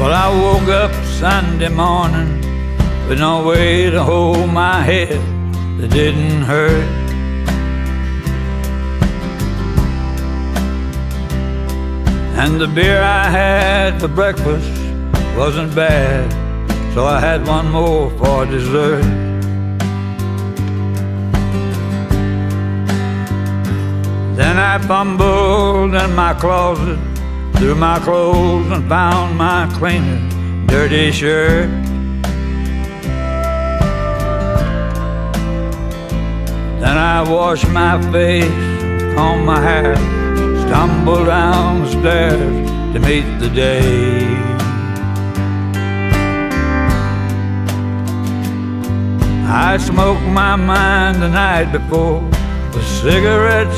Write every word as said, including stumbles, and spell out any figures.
Well, I woke up Sunday morning with no way to hold my head that didn't hurt. And the beer I had for breakfast wasn't bad, so I had one more for dessert. Then I fumbled in my closet through my clothes and found my cleaning dirty shirt. Then I washed my face, combed my hair, stumbled down the stairs to meet the day. I smoked my mind the night before with cigarettes